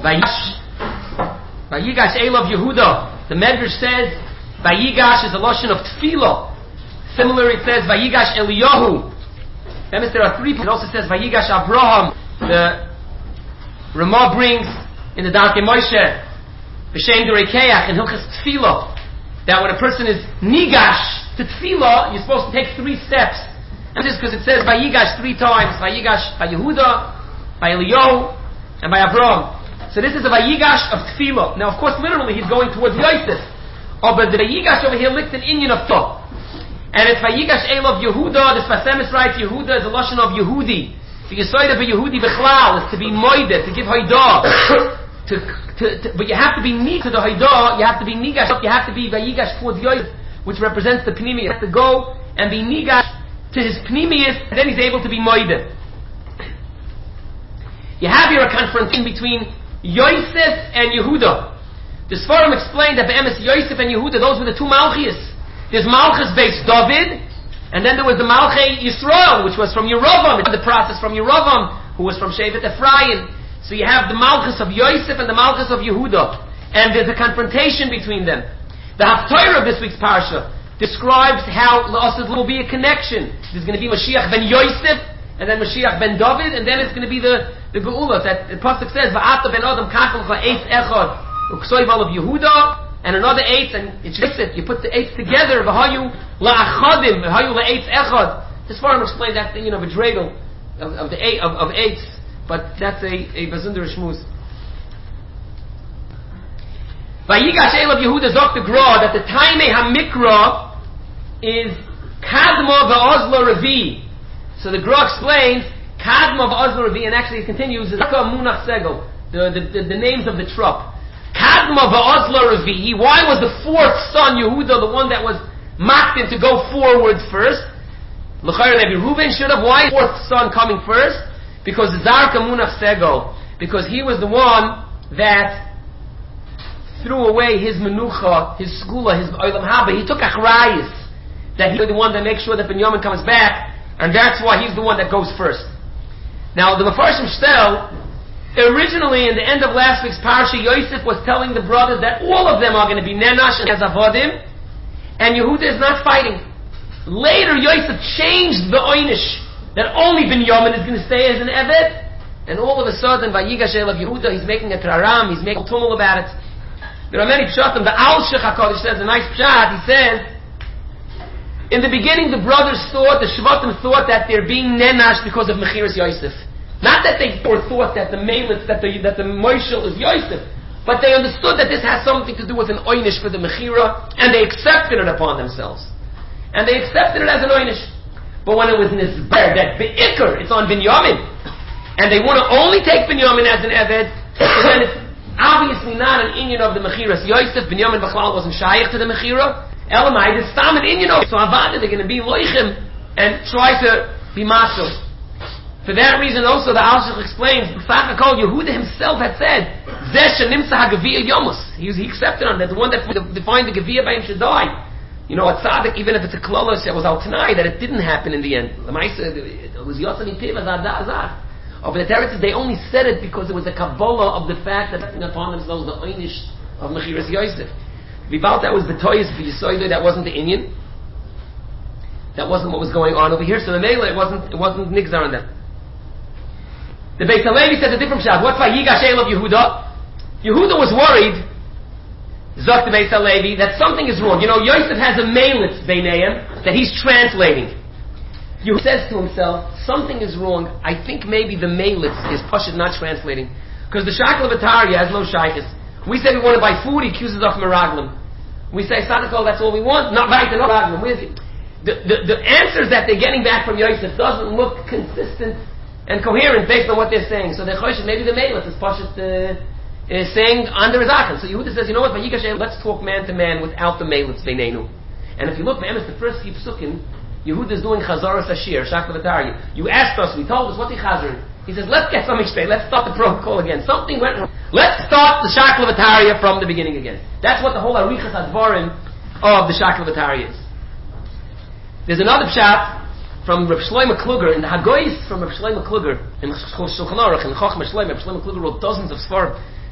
Vayigash Elav Yehuda. The Medrash says Vayigash is a lashon of tefillah. Similarly, it says Vayigash Eliyahu. Then there are three. It also says Vayigash Abraham. The Ramah brings in the Darkei Moshe B'Shem Derekeach in Hilchas Tefillah that when a person is nigash to tefillah, you're supposed to take 3 steps. And this is because it says Vayigash 3 times: Vayigash by Yehuda, by Eliyahu, and by Abraham. So this is a Vayigash of tefillah. Now, of course, literally he's going towards Yosef. Oh, but the Vayigash over here licked an Inyan of Tov. And it's Vayigash Elav Yehuda. The Sfas Emes writes Yehuda is a lashon of Yehudi. The Yesod of a Yehudi Bechlal is to be moided, to give hoidah. But you have to be neat to the hoidah. You have to be nigash. You have to be Vayigash towards Yosef, which represents the Pnimiyus. You have to go and be nigash to his Pnimiyus, and then he's able to be moided. You have here a confrontation between Yosef and Yehuda. The Sfarim explained that Be'emes Yosef and Yehuda, those were the 2 Malchis. There's Malchus based David, and then there was the Malchei Yisrael, which was from Yeravam. The process from Yeravam, who was from Shevet Ephraim. So you have the Malchus of Yosef and the Malchus of Yehuda, and there's a confrontation between them. The Haftarah of this week's parsha describes how will be a connection. There's going to be Mashiach ben Yosef, and then Mashiach ben David, and then it's going to be the Geula. That the pasuk says, "Va'ata ben Adam kachelcha eitz echad uksoival of Yehuda." And another 8, and it's Yosef. You put the 8s together. V'hayu la'achadim, v'hayu la'eitz echad. This Sfarim explained that thing, of a dreidel of the 8s, but that's a bazundar shmuz. Vayigash Elav Yehuda zok the Gra that the Taimei HaMikra is Kadma v'Ozla Revi. So the Gra explains Kadma v'Ozla Revi, and actually it continues Zaka Munach Segel, the names of the trup. Kadma v'Ozla Revi. Why was the 4th son Yehuda the one that was maktin to go forward first? L'chayr Levi Reuben should have. Why 4th son coming first? Because Zarka Munach Segel. Because he was the one that threw away his menucha, his skula, his olam haba. He took achrayis, that he was the one that makes sure that Binyamin comes back, and that's why he's the one that goes first. Now the Mefarshim Shtel, originally in the end of last week's parsha, Yosef was telling the brothers that all of them are going to be nenash and hazavodim, and Yehuda is not fighting. Later Yosef changed the oynish that only Binyamin is going to stay as an eved, and all of a sudden Vayigash Elav Yehuda, he's making a traram, he's making a tumul about it. There are many pshatim. The Al Shech HaKadosh says a nice pshat. He says, in the beginning the brothers thought, the Shvatim thought that they're being nenash because of Mechiras Yosef. Not that they thought that the Melitz, that the Moshel is Yosef, but they understood that this has something to do with an oynish for the Mechira, and they accepted it upon themselves. And they accepted it as an oynish. But when it was Nizber, that Be'ikr, it's on Binyamin, and they want to only take Binyamin as an Eved, so then it's obviously not an inyan of the Mechiras Yosef. Binyamin Bechlal wasn't shaykh to the Mechira. Elamai, it's tam an inyan of. So Avada, they're going to be loichim and try to be maso. For that reason also the Al-Shech explains, Yehuda himself had said, Zeh shenimsa ha-geviyah yomus. He accepted on that. The one that defined the geviyah by him should die. A tzaddik, even if it's a klolos, it was al tanai, that it didn't happen in the end. It was Yotzani Tiv as Azar. But the Teretz, they only said it because it was a Kabbalah of the fact that taking upon themselves the Einish of Mechiras Yosef. Vibal, that was the Toyas for Yisoido, that wasn't the Inyan. That wasn't what was going on over here. So the Mela, it wasn't Nigzar on them. The Beis HaLevi says a different shot. What's Vayigash Elav Yehuda? Yehuda was worried, Zok the Beis HaLevi, that something is wrong. Yosef has a Melitz Beineim that he's translating. Yehuda says to himself, something is wrong. I think maybe the Melitz is Pashut not translating. Because the Shakel of Ataria has no shaykhis. We say we want to buy food, he accuses us of Meraglim. We say, Sadako, that's all we want. Not right, no Meraglim. The answers that they're getting back from Yosef doesn't look consistent and coherent based on what they're saying. So they're choshev, maybe the Melitz is Pashut saying under his Achan. So Yehuda says, what, let's talk man to man without the Melitz Beinenu. And if you look, the first few psukim, Yehuda is doing Chazaras Ashir, Shakel Ataria. You asked us, we told us, what's he Chazarin? He says, let's get something straight. Let's start the protocol again. Something went wrong. Let's start the Shakel of Ataria from the beginning again. That's what the whole Arichas Advarim of the Shakel of Ataria is. There's another pshat from Reb Shlomo Kluger, in the Hagoyis from Reb Shlomo Kluger, in Shulchan Aruch, in Chochmah Shlomo. Reb Shlomo Kluger wrote dozens of svarim.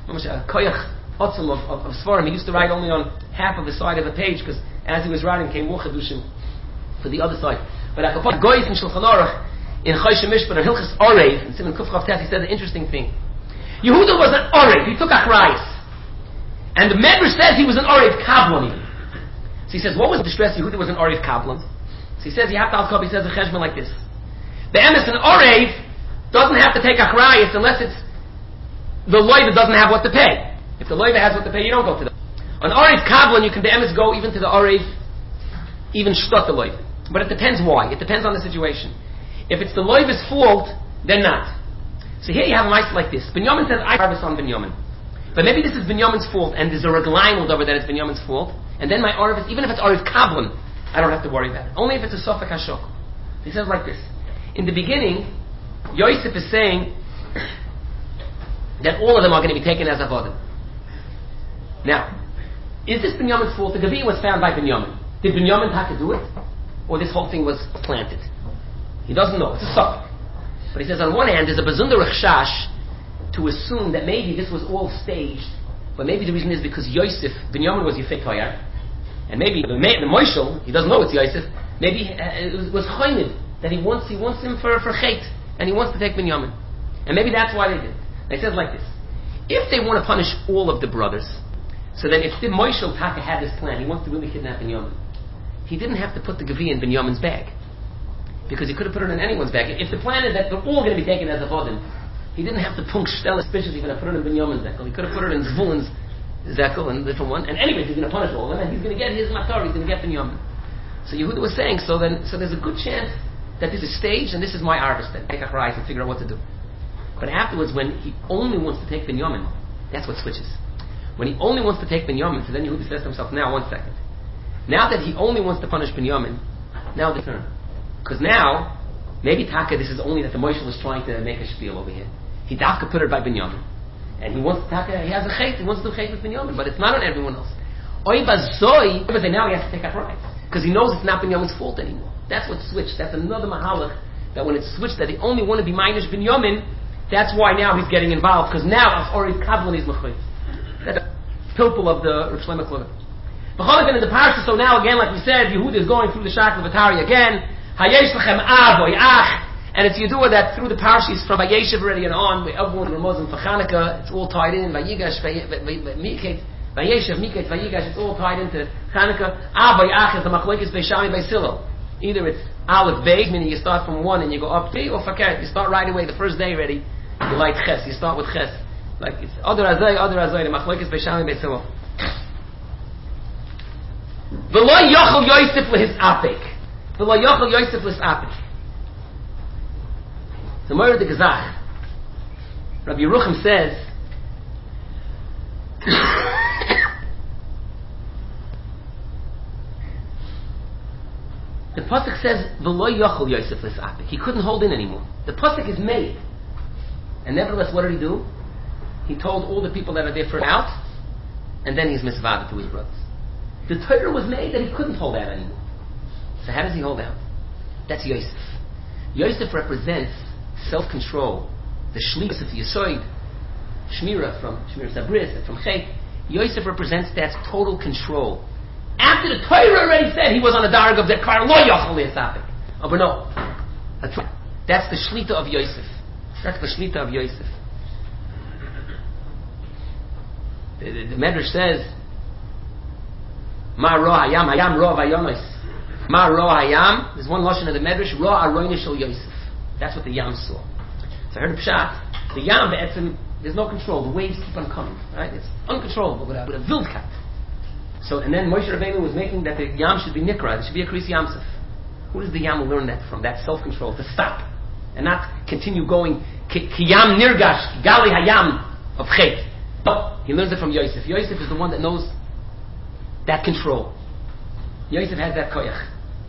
a koyach otzum of Svarim. He used to write only on half of the side of a page because as he was writing came more chedushim for the other side. But Akapot Goyis in Shulchan Aruch in Choshen Mishpat and Hilchas Orev in Simon Kuf Chav Tet, he said an interesting thing. Yehuda was an Orev. He took Achrayis, and the Medrash says he was an Orev Kablan even. So he says, what was the distress? Yehuda was an Orev Kablan. So he says, you have to al-Kab, he says a cheshbon like this. The emes an Orev doesn't have to take Achrayis unless it's the loiva doesn't have what to pay. If the loiva has what to pay, you don't go to the an Orev Kablan, you can the emes go even to the Orev, even shtot the loiva. But it depends why. It depends on the situation. If it's the loiva's fault, then not. So here you have a mice like this. Binyamin says, I harvest on Binyamin. But maybe this is Binyamin's fault, and there's a reglaim over that it's Binyamin's fault, and then my Orev, even if it's Orev Kablan, I don't have to worry about it. Only if it's a Sofek HaShok. He says like this. In the beginning, Yosef is saying that all of them are going to be taken as avodim. Now, is this Binyamin's fault? The Gaviyah was found by Binyamin. Did Binyamin have to do it? Or this whole thing was planted? He doesn't know. It's a Sofek. But he says on one hand, there's a Bazunder Rechshash to assume that maybe this was all staged, but maybe the reason is because Yosef, Binyamin was Yefei Koyar, and maybe the Moshel, he doesn't know it's Yosef, maybe it was Choynid, that he wants him for Chet, and he wants to take Binyamin. And maybe that's why they did. He says like this, if they want to punish all of the brothers, so then if the Moshel Taka had this plan, he wants to really kidnap Binyamin, he didn't have to put the Gaviyah in Binyamin's bag. Because he could have put it in anyone's bag. If the plan is that they're all going to be taken as avodim, he didn't have to punk Shtel suspicious even to put it in Binyamin's zekel. He could have put it in Zvulin's zekel and a different one. And anyway, he's going to punish all of them, and he's going to get his matar. He's going to get Binyamin. So Yehuda was saying, so there's a good chance that this is staged, and this is my harvest. Then take a rise and figure out what to do. But afterwards, when he only wants to take Binyamin, that's what switches. When he only wants to take Binyamin, so then Yehuda says to himself, now 1 second. Now that he only wants to punish Binyamin, now the turn. Because now, maybe Taka, this is only that the Moshel is trying to make a spiel over here. He Taka put it by Binyamin. And he wants Taka, he has a chait, he wants to do chait with Binyamin, but it's not on everyone else. Oy bazoi, but now he has to take that right. Because he knows it's not Binyamin's fault anymore. That's what switched. That's another mahalach, that when it's switched, that they only want to be minus Binyamin, that's why now he's getting involved, because now it's already Kablan is Mechoy. That's a pilpul of the Rav Shlomo Kluger. B'cholakin in the parsha, so now again, like we said, Yehuda is going through the Shakel of Atari again. Hayesh lechem avoy ach, and it's Yedua that through the parshas from Vayeshev already and on, we everyone Ramazan for Chanukah, it's all tied in. Vayigash, Miket, Vayeshev, Miket, Vayigash, it's all tied into Chanukah. Avoy ach is the machlokes Beishami by Silo. Either it's Aleph Beis, meaning you start from 1 and you go up 3, or Fakert, you start right away the first day already. You light Ches, you start with Ches, like it's Adar Azay, the machlokes Beishami by Silo. V'lo yochel Yosef lehis apik. The Moira de Gazach, Rabbi Yerucham says, the pasuk says, "V'lo yochel Yosef l'sapik." He couldn't hold in anymore. The pasuk is made, and nevertheless, what did he do? He told all the people that are there for out, and then he's misvada to his brothers. The Torah was made that he couldn't hold out anymore. So how does he hold out? That's Yosef. Yosef represents self-control. The Shlichus of Yesoid, Shmira from Shmira Sabris and from Chet. Yosef represents that total control. After the Torah already said he was on the darg of the Kar Lo Yochel Yisapik. Oh, but no. That's the Shlita of Yosef. That's the Shlita of Yosef. The Medrash says, Ma Ro Hayam, Hayam Ro Vayonos. Ma Ro Hayam, there's one lashon of the Medrash, Ro Aroyne Shel Yosef. That's what the Yam saw. So I heard the Pshat, the Yam, there's no control, the waves keep on coming, right? It's uncontrollable with a Wildkat. So, and then Moshe Rabbeinu was making that the Yam should be Nikra, there should be a Kriyas Yamsuf. Who does the Yam learn that from? That self-control, to stop, and not continue going, Ki Yam Nirgash, Gali Hayam of Chet. No, he learns it from Yosef. Yosef is the one that knows that control. Yosef has that koyach.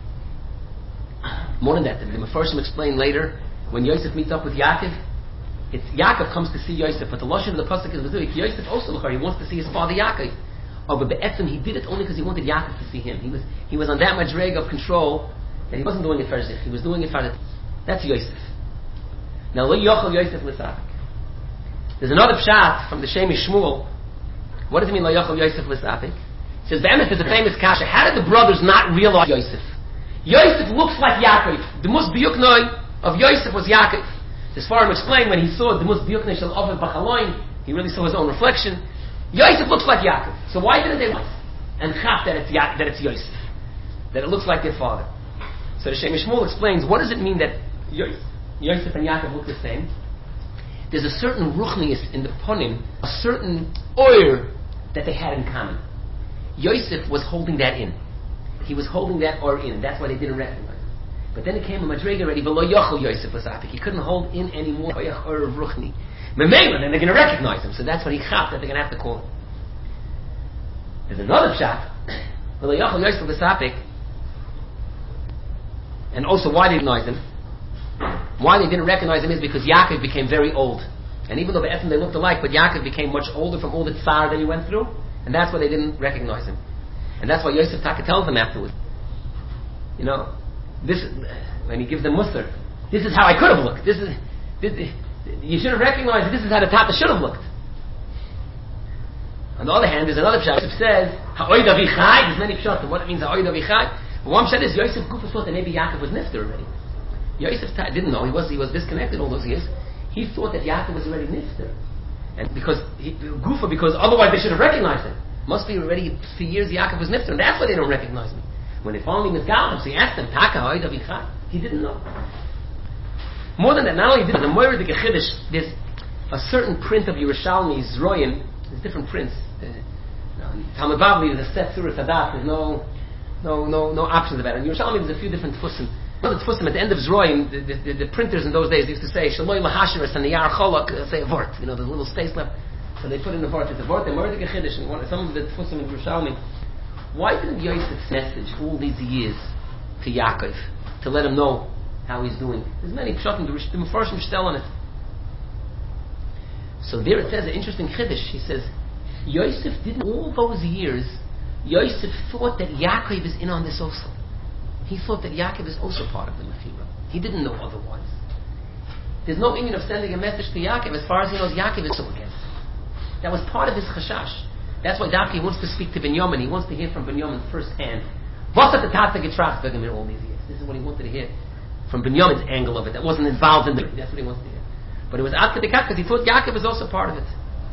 More than that, the Mefarshim explain later, when Yosef meets up with Yaakov, it's Yaakov comes to see Yosef, but the lashon of the pasuk is Yosef also he wants to see his father Yaakov. Oh, but be'etzem he did it only because he wanted Yaakov to see him. He was on that madreg of control that he wasn't doing it for zich. He was doing it for the. That's Yosef. Now lo yochel Yosef l'sapik. There's another pshat from the Shemi Shmuel. What does it mean, Lo Yochel Yosef L'Sapik? It says, Be'emes is a famous kasha. How did the brothers not realize Yosef? Yosef looks like Yaakov. The mus biyuknoi of Yosef was Yaakov. As Sfarim explained, when he saw the mus biyuknoi shel Ovid Bachaloin, he really saw his own reflection. Yosef looks like Yaakov. So why didn't they like and chaf that it's Yosef? That it looks like their father. So the Shemi Shmuel explains, what does it mean that Yosef and Yaakov look the same? There's a certain ruchnius in the ponim, a certain oir that they had in common. Yosef was holding that in. He was holding that oir in. That's why they didn't recognize him. But then it came a madrega already, below Yochel Yosef L'Sapik. He couldn't hold in anymore. Oir of ruchni. Memela, then they're going to recognize him. So that's when he chaf that they're going to have to call him. There's another pshat, below Yochel Yosef L'Sapik. And also why they didn't recognize him. Why they didn't recognize him is because Yaakov became very old. And even though Be'etzim they looked alike, but Yaakov became much older from all the tsar that he went through. And that's why they didn't recognize him. And that's why Yosef Taka tells them afterwards. You know, this when he gives them Musar, this is how I could have looked. This, you should have recognized that this is how the Tata should have looked. On the other hand, there's another pshat. Yosef says, Ha'oid avichai, there's many pshat. What it means, Ha'oid avichai. One pshat is, Yosef Kufa thought that maybe Yaakov was nifter already. Yosef didn't know, he was disconnected all those years. He thought that Yaakov was already nifter. And because otherwise they should have recognized him. Must be already for years Yaakov was nifter, and that's why they don't recognize me. When they finally misgal him, so he asked them, Taka Ha'oid avichai. He didn't know. More than that, not only did the Moira de Gechidish, there's a certain print of Yerushalmi's Royim, there's different prints. Talmud Bavli is a set Surah Sadat, there's no options about it. In Yerushalmi there's a few different tfusim. Another tfusim at the end of Zroim, the printers in those days used to say, Shaloi Lahashiris and the Yar Cholok, say a vort, there's a little space left. So they put in the vort, it's a vort, the Moira de Gechidish, and some of the tfusim in Yerushalmi. Why didn't Yosef's message all these years to Yaakov, to let him know how he's doing? There's many pshatim, the Mefarshim shtel on it. So there it says an interesting chiddush. He says, Yosef didn't, all those years, Yosef thought that Yaakov is in on this also. He thought that Yaakov is also part of the Mechira. He didn't know otherwise. There's no meaning of sending a message to Yaakov. As far as he knows, Yaakov is so against him. That was part of his chashash. That's why Dafki wants to speak to Binyamin. He wants to hear from Binyamin firsthand. What's at the Tata Getrach in all these years? This is what he wanted to hear from Binyamin's angle of it. That wasn't involved in the... That's what he wants to hear. But it was Ad Kedekat because he thought Yaakov was also part of it.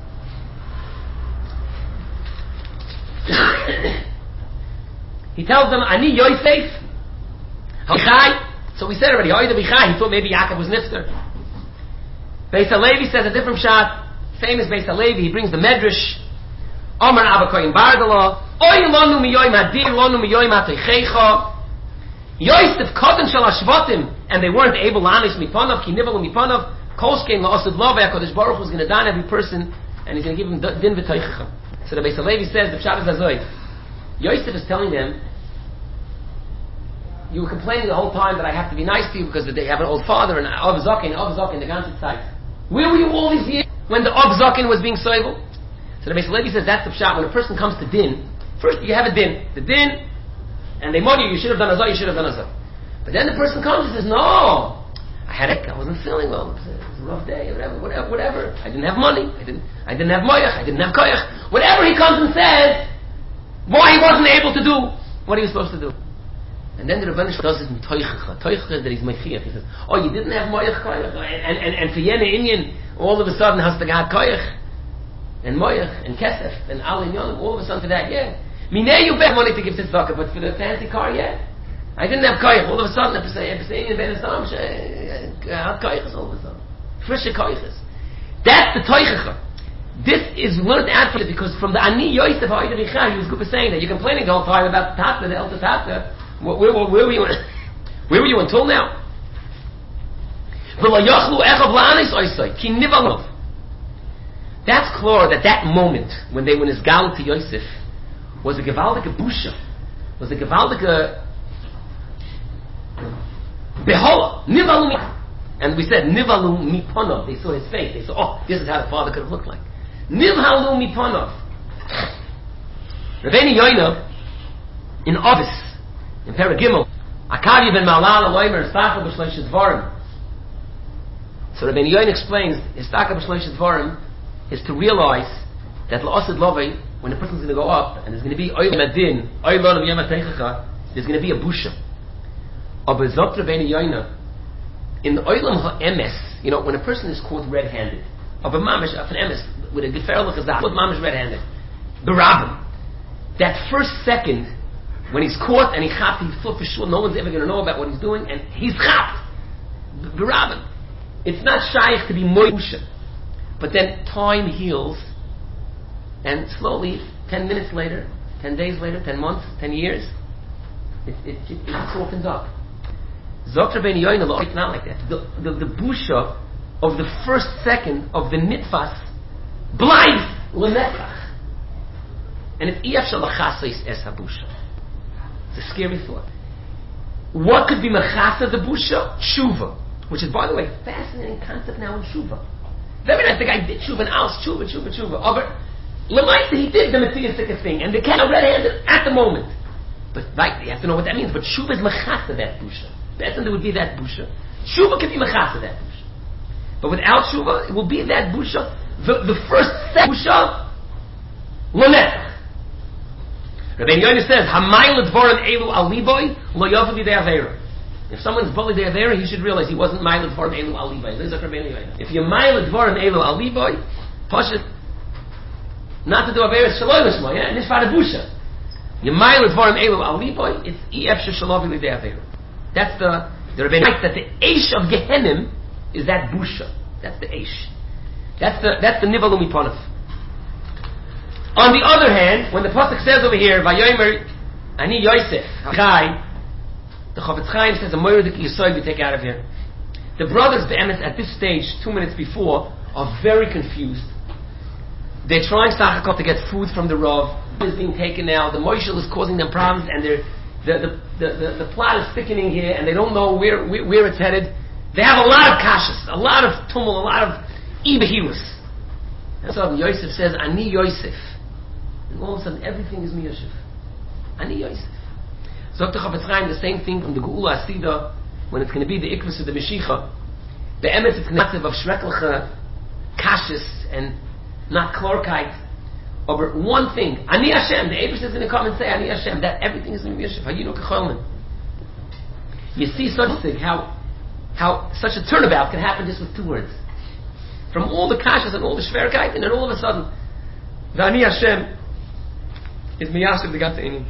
He tells them, Ani Yosef, Hachai. So we said already, Hoida Bichai. He thought maybe Yaakov was Nifter. Beis HaLevi says a different shot. Famous Beis HaLevi. He brings the Medrash. Omar Abba Koyin Bardala. Oy lonu miyoyim hadir lonu miyoyim hateichecha. Yosef Koden Shal Hashvatim. And they weren't able to anish mipanov, ki nivalu mipanov. Kolshkein la'asud love. HaKadosh Baruch Hu is going to don every person. And he's going to give him din v'teichecha. So the Beis HaLevi says, the Pshat is Azoy. Yosef is telling them, you were complaining the whole time that I have to be nice to you because they have an old father and Av Zaken, the ganze Zeit. Where were you all these years when the Av Zaken was being soivel? So the Beis HaLevi says that's the pshat. When a person comes to din, first you have a din. The din, and they mourn you should have done azah, you should have done azah. But then the person comes and says, no, I wasn't feeling well. It was a rough day, whatever. I didn't have money. I didn't have moyach. I didn't have koyach. Whatever he comes and says, why he wasn't able to do what he was supposed to do. And then the Rebbeinu does it in toichacha. Toichacha that he's mechiach. He says, oh, you didn't have moyach koyach. And for yene inyan, all of a sudden has to have koyach. And moyach, and kesef, and al and yonim, all of a sudden for that, yeah. Minei you bet money to give to tzedakah, but for the fancy car, yeah. I didn't have koyach. All of a sudden, Pesayinian ben Esam, had koyachas all of a sudden. Frische koyachas. That's the toichacha. This is learned out from it because from the Ani Yosef Ha'oid Avichai, he was good for saying that. You're complaining the whole time about the Tata, the elder Tata. Where were you? Where were you until now? That's clear that moment when they were nisgal to Yosef was a gewaldige busha, was a gewaldige behola nivalu, and we said nivalu miponov. They saw his face. They saw, oh, this is how the father could have looked like. Nivhalu miponov. Rabbeinu Yoina in Ovis in Paragimel, Akavi ben Malal Aloymer Stachel b'Shloishes Dvarim. So Rabbeinu Yoina explains Istaka b'Shloishes Dvarim. is to realize that La'asid Lovei, when a person's going to go up, and there's going to be Oil Madin, Oil Olam Yom HaTeichacha, there's going to be a busha. Aber Zot Rabbeinu Yoina, in the Olam HaEmes, when a person is caught red-handed, of a mamish, of an emes, with a gefer l'chazak, with mamish red-handed, berabim, that first second, when he's caught and he chapped, he thought for sure no one's ever going to know about what he's doing, and he's chapped, berabim. It's not shaykh to be moishe, but then time heals, and slowly, 10 minutes later, 10 days later, 10 months, 10 years, it softens up. Zot Rabbeinu Yoina, it's not like that. The busha of the first second of the nitfas blinds l'netzach. And it's iyaf shalachasais es habusha. It's a scary thought. What could be mechasa the busha? Tshuva. Which is, by the way, a fascinating concept now in tshuva. Very nice, the guy did tshuva and else tshuva. But l'maisa, he did the Metziastic thing, and the cat red-handed at the moment. But right, you have to know what that means. But tshuva is mechasa that busha. That's when there would be that busha. Tshuva could be mechasa that busha. But without tshuva, it will be that busha. The first busha, l'netzach. Rabbeinu Yoina says, "Hamayil dvarim elu al liboy lo yavu b'dei avera." If someone's bullied their avera, he should realize he wasn't mayil dvarim elu al liboy. This is Rabbeinu Yoina. If you're mayil dvarim elu al liboy, pashut not to do avera shaloi l'shmo, yeah, nishvat busha. You're mayil dvarim elu al liboy. It's ef sheshalavi l'dei avera. That's the Rabbeinu Yoina, that the eish of Gehenim is that busha. That's the eish. That's the nivalumi ponaf. On the other hand, when the pasuk says over here, "Vayomer ani Yosef Chai," the Chofetz Chaim says a moedik yisoid we take out of here. The brothers be'emes at this stage, 2 minutes before, are very confused. They're trying sachakot to get food from the Rav. Is being taken now. The moishel is causing them problems, and the plot is thickening here, and they don't know where it's headed. They have a lot of kashas, a lot of tumul, a lot of ibahirus. And so Yosef says, "Ani Yosef," and all of a sudden everything is miyosef. Ani Yosef. Zok Chofetz Chaim, the same thing from the Geula Asida, when it's going to be the ikvus of the Mashiach. The emes it's massive of shrekliche, kashas, and not klorkite. Over one thing, Ani Hashem, the Eibush is going to come and say, Ani Hashem, that everything is miyosef. Hayinu kecholmen. You see such a thing, how such a turnabout can happen just with 2 words. From all the kashas and all the shverkeit, and then all of a sudden, the Ani Hashem is miyashiv the Gatza'inim.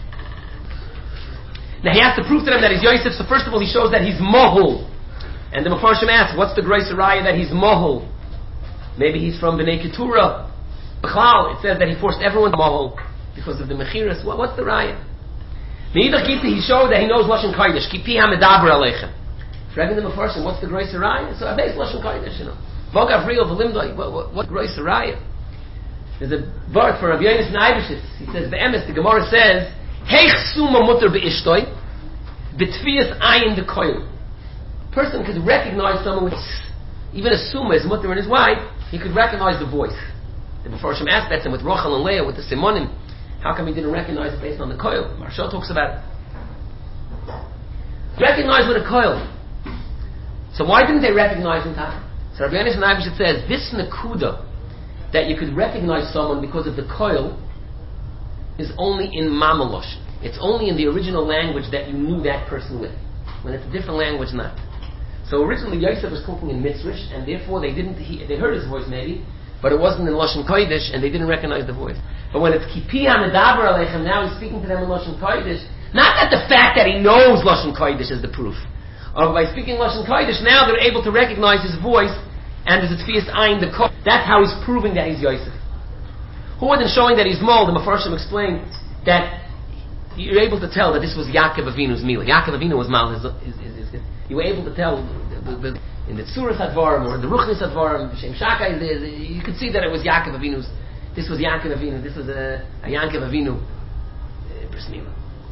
Now he has to prove to them that he's Yosef, so first of all he shows that he's mohul. And the Mefarshim asks, what's the grace raya that he's mohul? Maybe he's from Bnei Keturah. B'chlal, it says that he forced everyone to mohul because of the mechiras. What's the raya? Meidach Gita, he showed that he knows Lashon Kodesh. Ki pi ha-medaber aleichem. Fragging the Mefarshim, what's the grace raya? So I base Lashon Kodesh, Vogav Rio v'limdoi, what grace raya? There's a word for Rabbi Yonis Naibishitz. He says, the Gemara says, Heich suma mutter be'ishtoi, b'tfiyas ayin dekoil. Person could recognize someone with, even a suma, his mutter and his wife, he could recognize the voice. The Mefarshim asked that, and with Rochel and Leah, with the Simonim, how come he didn't recognize it based on the koil? Marshal talks about it. Recognize with a koil. So why didn't they recognize in time? So Rabbi Yonis Naibishitz says, this nakuda, that you could recognize someone because of the koil, is only in Mamalosh. It's only in the original language that you knew that person with. When it's a different language, not. So originally Yosef was talking in Mitzrish, and therefore they heard his voice maybe, but it wasn't in Lashon Kodesh, and they didn't recognize the voice. But when it's Kipi HaMedaber Aleichem, now he's speaking to them in Lashon Kodesh, not that the fact that he knows Lashon Kodesh is the proof. Or by speaking Lashon Kodesh, now they're able to recognize his voice, and there's a Tfias Ayin, the Kodesh. That's how he's proving that he's Yosef. Who wasn't showing that he's Mol? The Mefarshim explained that you're able to tell that this was Yaakov Avinu's meal. Yaakov Avinu was Mal. You were able to tell in the Tzuras Advarim or in the Ruchnis Advarim, Shem Shaka, you could see that it was Yaakov Avinu's. This was Yaakov Avinu. This was a Yaakov Avinu bris milah.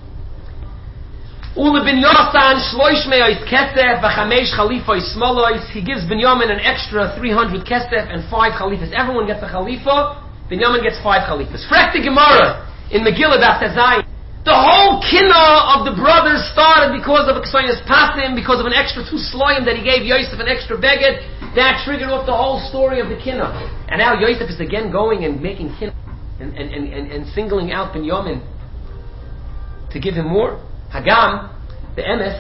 Ula bin Yosan shloish me'ois kesef v'chamesh chalifois smolois. He gives Binyamin an extra 300 kesef and 5 chalifas. Everyone gets a chalifa. Binyamin gets 5 chalifas. Frek the Gemara in Megillah Daf Tezayim. The whole kinnah of the brothers started because of a Ksonias Pasim, because of an extra 2 sloim that he gave Yosef, an extra beged. That triggered off the whole story of the kinnah. And now Yosef is again going and making him and singling out Binyamin to give him more. Hagam, the emes,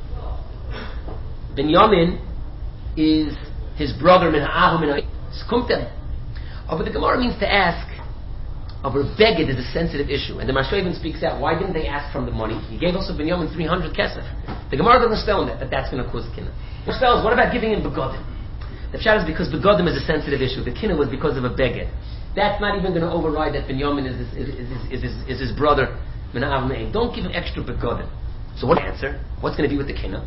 Binyamin is his brother min ha'ahu min ha'skumtem. But the Gemara means to ask, of a beged is a sensitive issue. And the Marsha even speaks out, why didn't they ask from the money? He gave also Binyamin 300 kesef. The Gemara doesn't spell on that that's going to cause kinna. It spells, what about giving him begodim? The pshat is because begodim is a sensitive issue. The kinna was because of a beged. That's not even going to override that Binyamin is his brother. Don't give him extra begodim. So what answer? What's going to be with the kinna?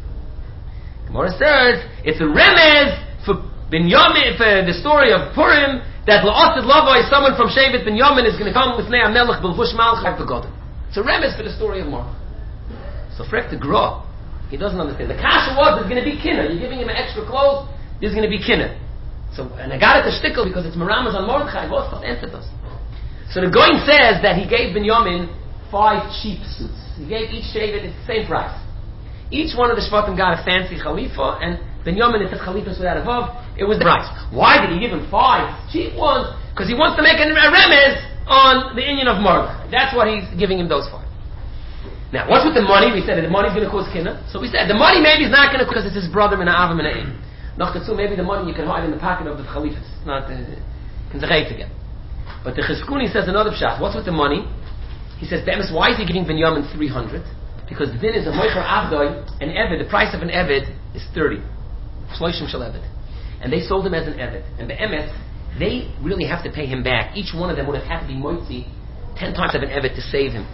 Gemara says it's a remez for Binyamin, for the story of Purim, that La'asid Lavai, someone from Shevet Binyamin, is going to come with Nei HaMelech B'Levush Malchai begodim. It's a remez for the story of Mordechai. So Frek the Gra, he doesn't understand. The kasha was there's going to be kinna. You're giving him extra clothes. There's going to be kinna. So, and I got it to shtickle because it's Meramas on Mordechai. What's the answer to us? So the Goin says that he gave Binyamin 5 cheap suits. He gave each Shevet the same price. Each one of the Shvatim got a fancy Khalifa, and Binyamin, it says Khalifas without a vav. It was the price. Why did he give him 5 cheap ones? Because he wants to make a remez on the Inyan of Mordechai. That's why he's giving him those 5. Now, what's with the money? We said that the money's going to cause kinna. So we said the money maybe is not going to because it's his brother min ha'avam min ha'im. Nachkatsu, maybe the money you can hide in the pocket of the Khalifas. It's not again. But the Chizkuni says another pshat. What's with the money? He says, Be'emes, why is he giving Binyamin 300? Because the din is a moicher avdoi, an eved, the price of an eved is 30. Shloishim shel eved. And they sold him as an eved. And Be'emes, they really have to pay him back. Each one of them would have had to be moitzi 10 times of an eved to save him.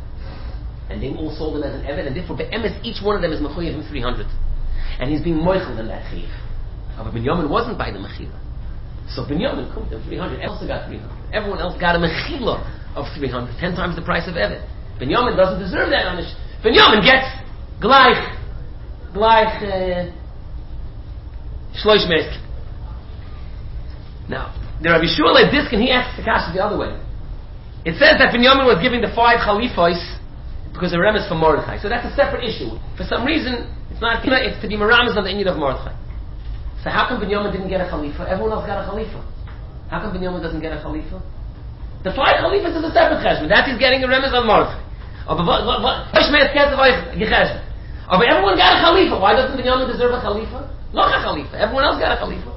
And they all sold him as an eved, and therefore Be'emes, each one of them is mechuyev him 300. And he's being moichel in that chiyuv. But Binyamin wasn't by the mechila. So Binyamin comes to 300. Everyone else got 300. Everyone else got a mechila of 300, 10 times the price of eved. Binyamin doesn't deserve that on Binyamin gets gleich shloish mesk. Now, the Rabbi Shmuel Diskin, he asks the kasha the other way. It says that Binyamin was giving the 5 chalifos because of remes for Mordechai. So that's a separate issue. For some reason, it's not kina, it's to be merames on the inyan of Mordechai. So how come Binyamin didn't get a khalifa? Everyone else got a khalifa. How come Binyamin doesn't get a khalifa? The 5 khalifas is a separate cheshbon. That he's getting a remes on Mordechai. But everyone got a khalifa. Why doesn't Binyamin deserve a khalifa? Not a khalifa. Everyone else got a khalifa.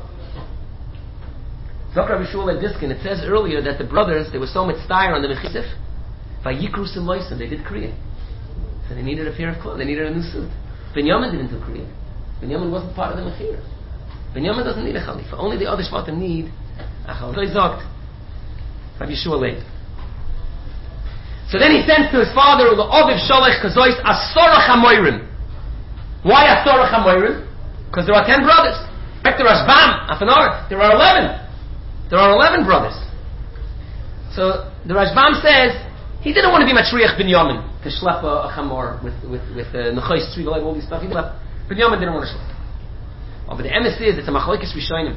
Dr. Rabbi Shmuel Diskin, it says earlier that the brothers, they were so much stire on the Mechisif, Vayikru Simoisen, they did Kriya. So they needed a pair of clothes, they needed a new suit. Binyamin didn't do Kriya. Binyamin wasn't part of the Mechira. Binyamin doesn't need a khalifa. Only the other Shvatim need a khalifa. Rabbi Shmuel. So then he sends to his father, Oviv Sholech Kazois Asora Chamoirim. Why Asora Chamoirim? Because there are 10 brothers. Back to Rashbam, Afanor, there are 11. There are 11 brothers. So the Rashbam says he didn't want to be Matriach Binyamin to schlep a chamor with Nechais Tzvi, all these stuff. Binyamin didn't want to schlep. Oh, but the emes is it's a machlokes rishonim.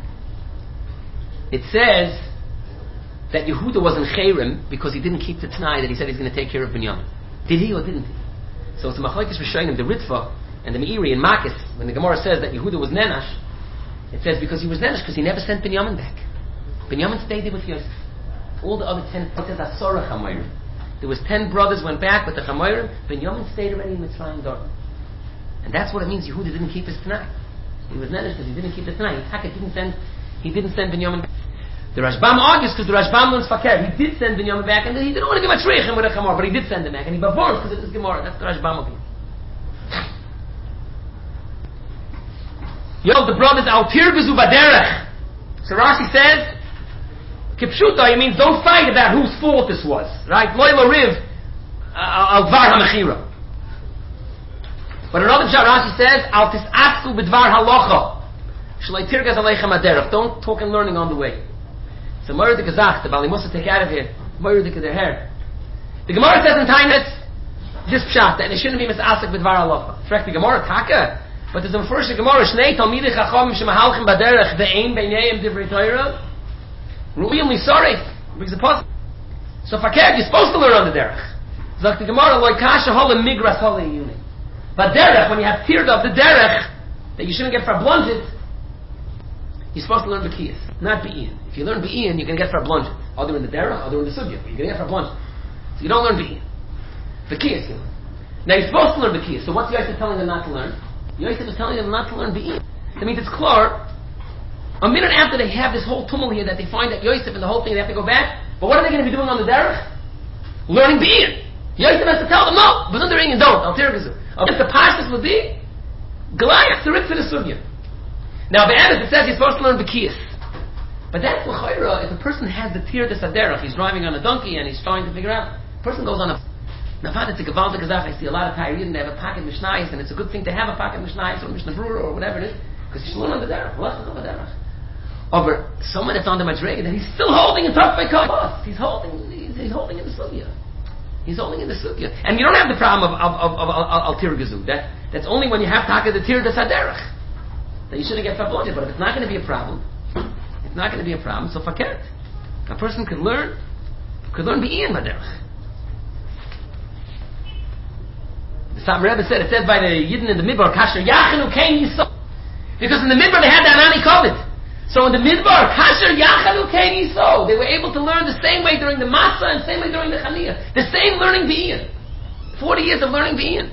It says that Yehuda was in Chayrim because he didn't keep the Tanai that he said he's going to take care of Binyamin. Did he or didn't he? So it's a machlokes rishonim, the Ritva and the Meiri and Makis. When the Gemara says that Yehuda was Nenash, it says because he was Nenash because he never sent Binyamin back. Binyamin stayed there with Yosef. All the other 10, it says Asora Chamoirim. There was 10 brothers went back with the Chamoirim. Binyamin stayed already in Mitzrayim Dorm. And that's what it means Yehuda didn't keep his Tanai. He was Nenash because he didn't keep the Tanai. He didn't send Binyamin back. The Rashbam argues because the Rashbam learns Fakir. He did send Binyamin back and he didn't want to give a Shreichem with a Chamor, but he did send him back. And he bavor's because it is Gemara. That's the Rashbam opinion. The brothers Altir Bezu Baderech. So Rashi says, Kipshuta, it means don't fight about whose fault this was. Right? Loyla Riv Al Dvar HaMechira. But another pshat Rashi says, Al Tis'asku B'Dvar Halacha. Shalai Tirgaz Aleichem Aderech. Don't talk and learning on the way. So Moerid Gazach, the Bali Musa take out of here. Moerid their hair. The Gemara says in Tainis, this pshat, that it shouldn't be Mis'asik B'Dvar Halacha. Frek the Gemara Taka. But there's a first Gemara, Shnei Talmidei Chacham Shemahalchim Baderech Ve'ein Beineim Divrei Torah. Ru'im Lisarei brings a puzzle. So Fakir, you're supposed to learn on the derech. Zok the Gemara, Loi Kasha Holim Migras Holim Yuni. But derech, when you have tiered of the derech that you shouldn't get for blunted, you're supposed to learn B'kiyas. not Be'in. If you learn Be'in, you're going to get for a blunget. Other in the derech, other in the sugya, but you're going to get for a blunget. So you don't learn Be'in. Bekiyas you learn. Now you're supposed to learn Bekiyas. So what's Yosef telling them not to learn? Yosef is telling them not to learn Be'in. That means it's clear. A minute after they have this whole tumult here that they find that Yosef and the whole thing, they have to go back. But what are they going to be doing on the derech? Learning Be'in. Yosef has to tell them, no, but under Ingen don't. I'll tell you. The pashtus would be Goliath to rip to the sugya. Now, Be'emes, it says you're supposed to learn Bekiyas. But that's l'chayra, if a person has the tir de saderach, he's driving on a donkey and he's trying to figure out, a person goes on a... Now, it's a gewaltige Sache. I see a lot of Tairim, they have a pocket mishnayis, and it's a good thing to have a pocket mishnayis or mishnah brura or whatever it is, because you should learn on the derech. What's the derech? Over someone that's on the madrega, that he's still holding in top by cost. He's holding in the sugya. He's holding in the sugya. And you don't have the problem of al tir gezu. That's only when you have taka the tir de saderach. That you shouldn't get fablonja. But if it's not going to be a problem, so fakert. A person could learn Be'in Baderech. The Satmar Rebbe said, it says by the Yidden in the Midbar, Kasher Yachenu Kein Yisod. Because in the Midbar they had the Anani Kovid. So in the Midbar, Kasher Yachenu Kein Yisod. They were able to learn the same way during the Masa and same way during the Chaniyah. The same learning Be'in. 40 years of learning Be'in.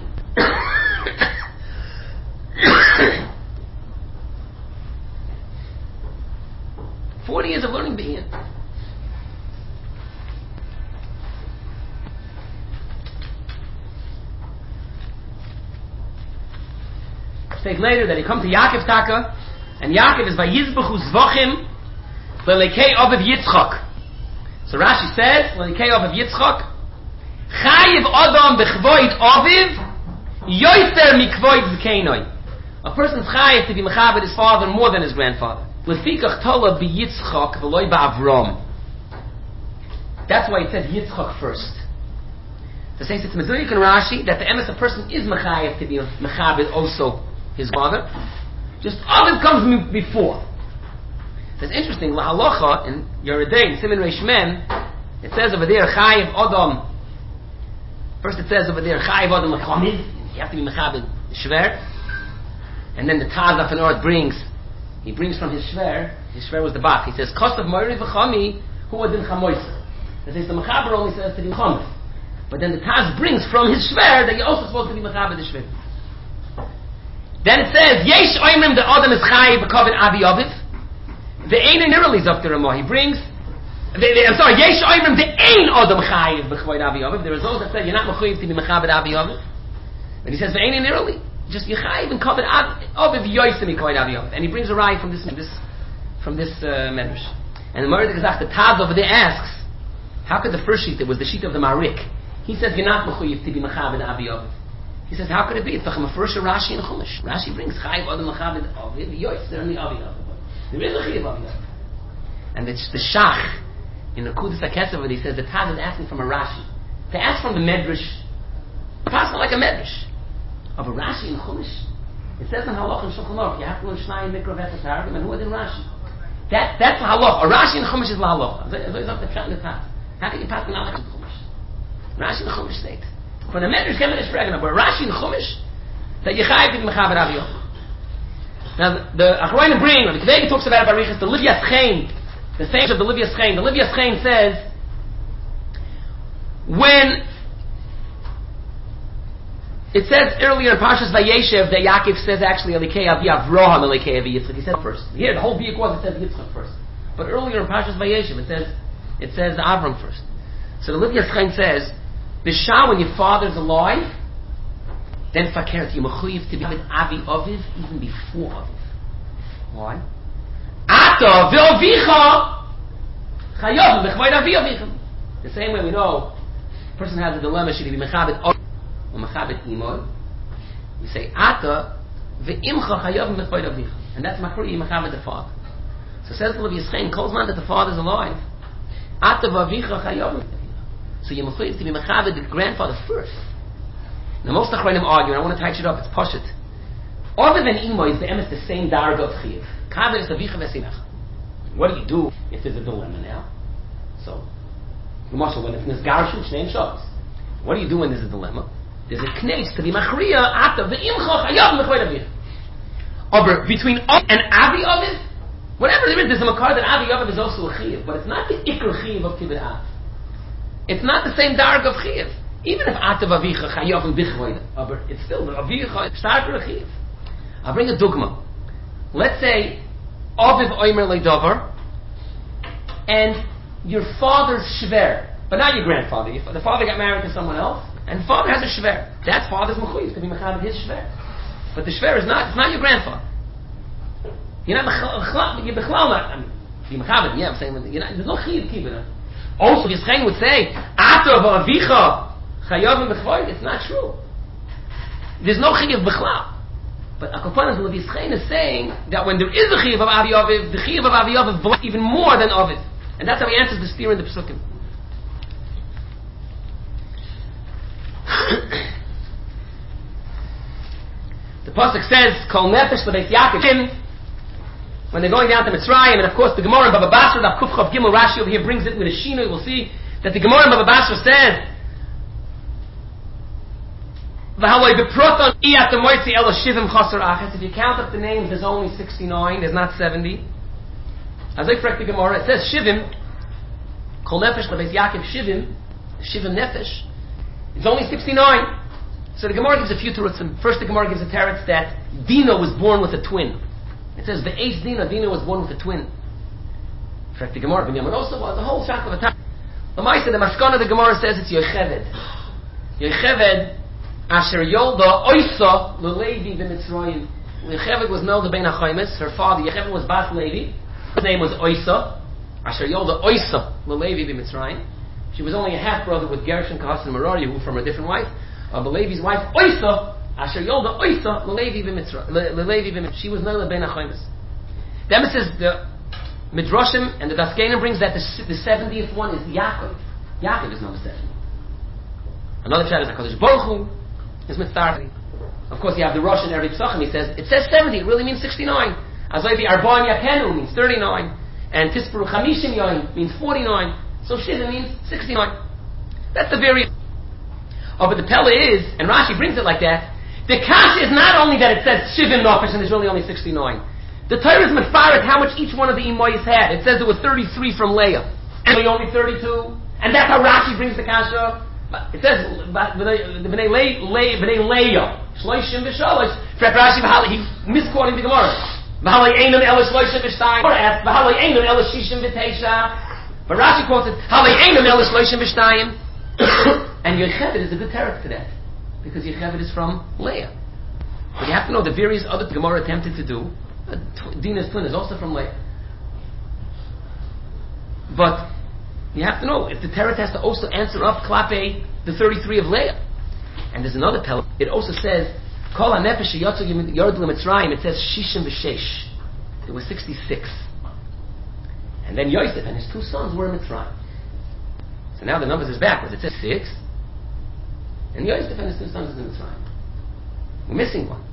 40 years of learning Be'in. State later that he comes to Yaakov Taka, and Yaakov is by Yizbechu Zvachim Lelekei Aviv Yitzchak. So Rashi says, Lelekei Aviv Yitzchak, Chayiv Adam Bechvoid Aviv Yoyser Mikvoid Zkeinoi. A person's chayiv to be mechaber his father more than his grandfather. Lefikach Tola be Yitzchak v'loy ba'Avram. That's why it says Yitzchak first. The same it's Mezurik and Rashi that the emes a person is mechayiv to be mechaber also his father. Just Aviv comes before. It's interesting. Lahalacha in Yeridei Siman Reish Mem, it says over there chayiv Adam. First it says over there chayiv Adam l'chamiv. You have to be mechaber shver. And then the Tazaf and Ord brings from his shver was the bat. He says, Kostav Moiri v'chami, who adin chamoisa. That says the Mechaber only says to be chamois. But then the Taz brings from his shver that you're also supposed to be mechaber the shver. Then it says, Yesh oimrim the Adam is chai b'kovin avi aviv. The ein nirali zok the Ramah. He brings, Yesh oimrim the ein Adam chai b'kovin avi aviv. There is those that say, you're not mechuyev to be mechaber avi aviv. And he says, the ein nirali. Just Yechayiv and covered Aviv Yoysim Yikoid Aviv, and he brings a ride from this medrash. And the Morid Gezach, the Taz over there asks, how could the first sheet, it was the sheet of the Marik, he says you're not mechuyev to be mechaber Aviv. He says how could it be? It's a first Rashi and Chumash. Rashi brings Chayiv Adam mechaber Aviv Yoysim Aviv. There is a Chayiv Aviv. And it's the Shach in the Kudas HaKesav where he says the Taz is asking from a Rashi. To ask from the medrash, possible like a medrash. Of a Rashi in Chumash, it says in Halach and Shulchan Aruch, you have to learn Shnai Mikra V'Etzat Targum, and who is in Rashi? That's Halach. A Rashi in Chumash is Halach. How can you pass an Halach in Chumash? Rashi in Chumash state. For the Medrash Kemen is pregnant, but Rashi in Chumash, that Yechayiv is Mechaber Aviyoch. Now, the Achroinim bring, the Kedegi talks about Barichas, the Livya Schein, the sage of the Livya Schein. The Livya Schein says, when it says earlier in Parshas Vayeshev that Yaakov says actually Elikei Avi Avraham Elikei Avi Yitzchak. He said first. Here the whole view was it says Yitzchak first. But earlier in Parshas Vayeshev it says Avram first. So the Livya Schein says, B'shah when your father's alive, then fakert you mechuyev to be with Avi Aviv even before Aviv. Why? Ata v'avicha chayav b'chvoid Avi Avicha. The same way we know a person has a dilemma: should he be mechabed or mechabed imoy? We say Ata v'imcha chayav b'chvoid Avicha, and that's makruh mechabed the father. So says the Levi Yisrael, calls man that the father's alive. Ata v'avicha chayav. So you're mechuyev to be mechabed the grandfather first. Now most Achronim argue, and I want to touch it up, it's Poshet. Other than Imo is the emes the same darga of Chiv. Kaver is the Vicha Vesimecha. What do you do if there's a dilemma now? So, Marshal, when it's Nisgarshu, Shneim Shabbos. What do you do when there's a dilemma? There's a knes to be Machriya, Ata, Ve'imcha, Chayav, Mechoy Aviv. Over between Av and Avi Aviv, Whatever there is, there's a makar that Avi Yaviv is also a chiv, but it's not the ikr chiv of kibbut av. It's not the same darg of chiv. Even if atav avicha chayavim bichvoida, but it's still the avicha starter a chiv. I'll bring a dogma. Let's say Aviv Omer Leidavar, and your father's shver, but not your grandfather. The father got married to someone else, and the father has a shver. That father's mechuyev to be mechaber his shver, but the shver is not. It's not your grandfather. You're not you're bechlal not. I mean, you mechaber. Yeah, I'm saying there's no chiv kibbutz. Also, Yisrael would say atav avicha chayavim b'chvoid. It's not true. There's no chiv bechlal. But Akopanas Levi Yisrael is saying that when there is a chiv of Avi Yaviv, the chiv of Avi Yaviv is even more than Ovid. And that's how he answers the steer in the Pesukim. The Pasuk says, Kol Nefesh Lebeis Yaakov. When they're going down to Mitzrayim, and of course the Gemara in Baba Basra, the Kuf Chav Gimel, Rashi over here brings it with a Shino. We'll see that the Gemara in Baba Basra says, if you count up the names, there's only 69, there's not 70. As I correct the Gemara, it says Shivim, Kol Nefesh Lebeis Yaakov Shivim Nefesh. It's only 69. So the Gemara gives a few terutzim. First, the Gemara gives a teretz that Dina was born with a twin. It says Ve'esh Dina was born with a twin. Correct the Gemara. Binyamin also was a whole shack of a time. The Maskana the Gemara says it's Yocheved. Yocheved Asher Yolda Oisa Lelevi b'Mitzrayim. Yocheved was Melda ben HaChaimis. Her father Yocheved was Bas Levi. His name was Oisa. Asher Yolda Oisa Lelevi b'Mitzrayim. She was only a half brother with Gershon, Kahas, and Merari, who from a different wife. Levi's wife Oisa Asher Yolda Oisa Lelevi b'Mitzrayim. She was Melda ben HaChaimis. Then it says the Midrashim and the Daskena brings that the 70th one is Yaakov. Yaakov is number 70. Another chat is HaKadosh Baruch Hu. Is mitzvah. Of course, you have the Rosh in every Pesachim. He says it says 70. It really means 69. Azoivi Arbon Yakenu means 39, and Tispuru Chamishim Yoim means 49. So Shivim means 69. That's the variant. Oh, but the Pella is, and Rashi brings it like that. The Kash is not only that it says Shivim Nofesh and there's really only 69. The Torah is mefaret how much each one of the Imoyes had. It says there were 33 from Leah, and only 32, and that's how Rashi brings the Kasha. It says B'nei Leah Shloishim v'Shalosh. Rashi he misquoting the Gemara. V'halei Einam Ela Shloishim v'Shtayim. Or asked V'halei Einam Ela Shishim v'Teisha. But Rashi quotes it Halei Einam Ela Shloishim v'Shtayim. And Yocheved is a good teretz to that because Yocheved is from Leah. But you have to know the various other Gemara attempted to do. Dina's twin is also from Leah. But you have to know if the teretz has to also answer up Klape, the 33 of Leah. And there's another tell. It also says Kol HaNefesh Yotzu Yord LeMitzrayim. It says Shishim v'Sheish. There was 66. And then Yosef and his two sons were in Mitzrayim. So now the numbers is backwards. It says 6. And Yosef and his two sons is in Mitzrayim. We're missing one.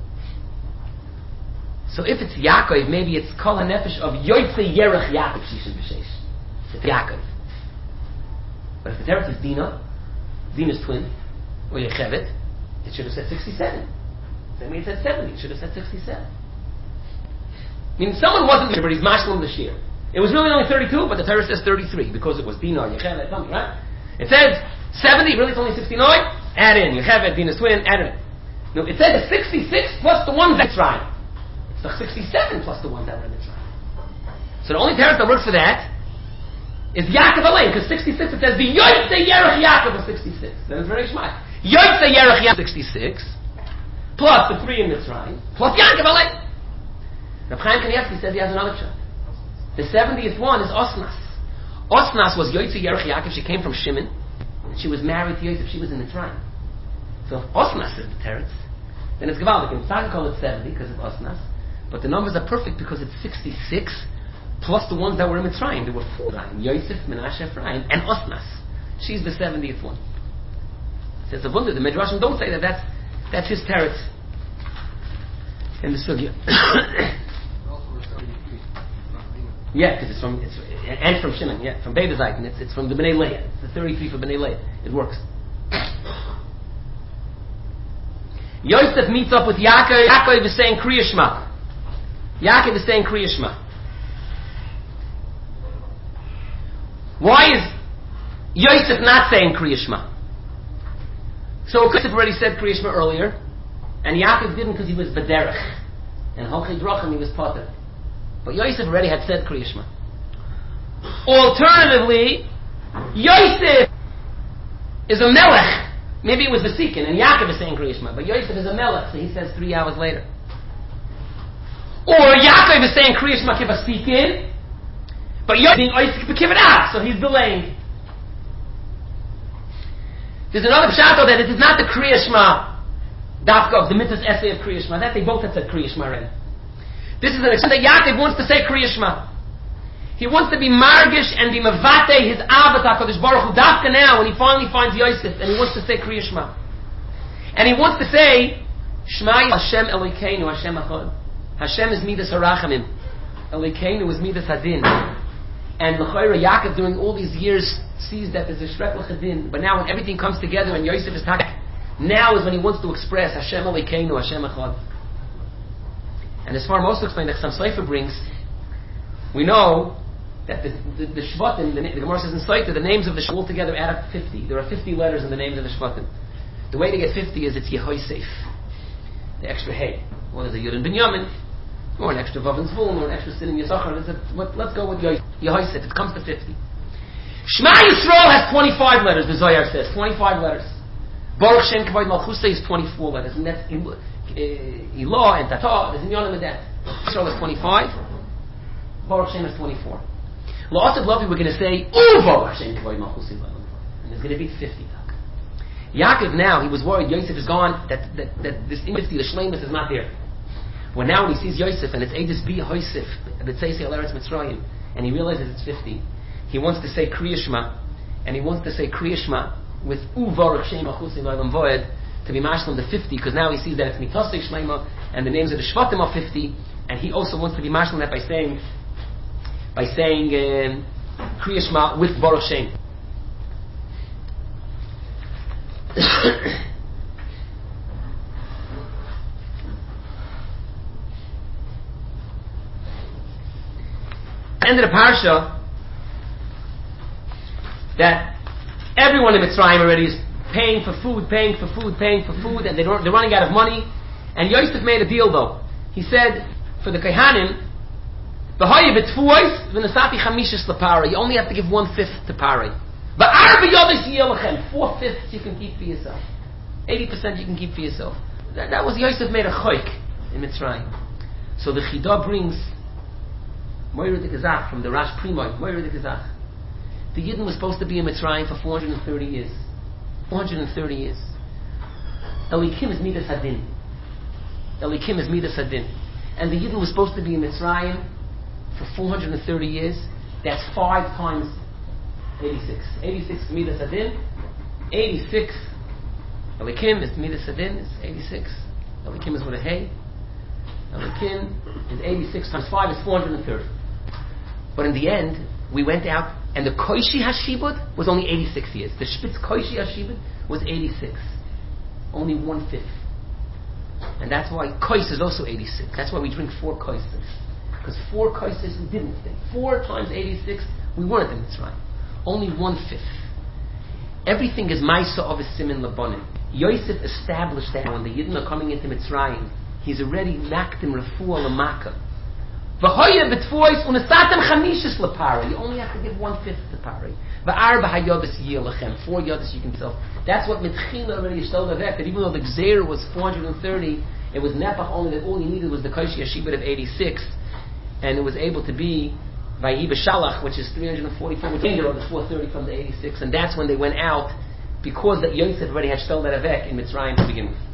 So if it's Yaakov, maybe it's Kol HaNefesh of Yotze Yerech Yaakov Shishim v'Sheish. It's Yaakov. But if the teretz is Dina's twin, or Yocheved, it should have said 67. Same way it said 70, it should have said 67. I mean, someone wasn't there, but he's mashlim the shir. It was really only 32, but the Torah says 33, because it was Dina, Yocheved, something, right? It says 70, really it's only 69, add in, Yocheved, Dina's twin, add in. No, it says 66 plus the ones that's right. It's the 67 plus the ones that were in Mitzrayim. So the only Torah that works for that is Yaakov Alein, because 66 it says the Yotze Yerech Yaakov is 66. That is very smart. Yotze Yerech Yaakov 66 plus the 3 in Mitzrayim plus Yaakov Alein. Reb Chaim Kanievsky says he has another shot. The 70th one is Osnas. Osnas was Yotze Yerech Yaakov. She came from Shimon. She was married to Yosef. She was in Mitzrayim. So if Osnas is the teretz, then it's Gevaldik. In Tzad call it 70 because of Osnas, but the numbers are perfect because it's 66 plus the ones that were in Mitzrayim. There were 4. Yosef, Menashe, Ephraim, and Osnas. She's the 70th one. So it's a wonder. The Midrashim don't say that that's his teretz in the Sugya. Yeah, because it's from Shimon, yeah, from Bevazite, and it's from the Bnei Leah. It's the 33 for Bnei Leah. It works. Yosef meets up with Yaakov. Yaakov is saying Kriya Shema. Yaakov is saying Kriya Shema. Why is Yosef not saying Kriya Shema? So Yosef already said Kriya Shema earlier, and Yaakov didn't because he was Bederech. And Hochei Drachim he was Potter. But Yosef already had said Kriya Shema. Alternatively, Yosef is a Melech. Maybe it was Vasikin, and Yaakov is saying Kriya Shema, but Yosef is a Melech, so he says 3 hours later. Or Yaakov is saying Kriya Shema Kivasikin, but Yosef is saying Kivasik, so he's delaying. There's another pshat though that it is not the Kriya Shema Dafka of the mitzvah's essay of Kriya Shema. That they both had said Kriya Shema already. This is an extent that Yaakov wants to say Kriya Shema. He wants to be margish and be mavate his avatar Kodesh Baruch Hu Dafka now when he finally finds Yosef, and he wants to say Kriya Shema. And he wants to say Shema Hashem Elokeinu Hashem Echad. Hashem is Midas Harachamim. Elokeinu is Midas Hadin. And L'chayra Yaakov during all these years sees that there's a Shrek L'chadin, but now when everything comes together and Yosef is talking, now is when he wants to express Hashem Elokeinu Hashem Echad. And as far most explained, that Chassam Sofer brings, we know that the Shvatim, the Gemara says in Sofer, the names of the Shvatim together add up to 50. There are 50 letters in the names of the Shvatim. The way to get 50 is it's Yehoisef, the extra Hey. Or there's a Yud and Binyamin, or an extra Vav and Zvul, or an extra Sin and Yisachar. Let's go with Yehoisef. It comes to 50. Shema Yisrael has 25 letters, the Zohar says. 25 letters. Baruch Shem Kavod Malchusay is 24 letters. And that's Ilah and Tata, there's Inyanim and that. Yisrael is 25. Baruch Shem is 24. La'asad Lavi, we're going to say, Baruch Shem Kavod Malchusay. And there's going to be 50. Yaakov now, he was worried Yosef is gone, that this 50, the Shleimus is not there. Well, now when he sees Yosef, and it's Eidus Bi Yosef, B'tzeisi Al Eretz Mitzrayim, and he realizes it's 50, he wants to say Kriya Shema, and he wants to say Kriya Shema with Baruch Shem Achusei L'Olam Voed, to be mashlim the 50, because now he sees that it's Mitosei Shleima, and the names of the Shvatim are 50, and he also wants to be mashlim that by saying Kriya Shema with Baruch Shem. End of the parsha that everyone in Mitzrayim already is paying for food, and they're running out of money. And Yosef made a deal though. He said for the Kohanim, you only have to give 1/5 to Pari. But 4/5 you can keep for yourself. 80% you can keep for yourself. That was Yosef made a choik in Mitzrayim. So the Chidah brings Moira de Kazach from the Rash Primoy, Moira de Kazach. The Yidden was supposed to be in Mitzrayim for 430 years. 430 years. Elikim is Midas Hadin. Elikim is Midas Hadin. And the Yidden was supposed to be in Mitzrayim for 430 years. That's 5 times 86. 86 is Midas Hadin. 86. Elikim is Midas Hadin. It's 86. Elikim is with a Hey. Elikim is 86 times 5 is 430. But in the end, we went out, and the Koishi Hashibud was only 86 years. The Spitz Koishi Hashibud was 86. Only 1/5. And that's why Kois is also 86. That's why we drink 4 Koises. Because 4 Koises we didn't think. 4 times 86, we weren't in Mitzrayim. Only 1/5. Everything is Maisa of a Simin Labonim. Yosef established that when the Yidden are coming into Mitzrayim, he's already makdim refuah l'maka. V'hoya b'tvois unesatem chamishis l'pari. You only have to give 1/5 to pari. V'arba hayodis yilachem. 4 yodis you can sell. That's what mitchila already showed avek. That even though the gzeir was 430, it was nepach only that all you needed was the koshi yashibit of 86, and it was able to be vayi b'shalach, which is 344, which is the 430 from the 86, and that's when they went out, because that Yosef already had shtel that avek in Mitzrayim to begin with.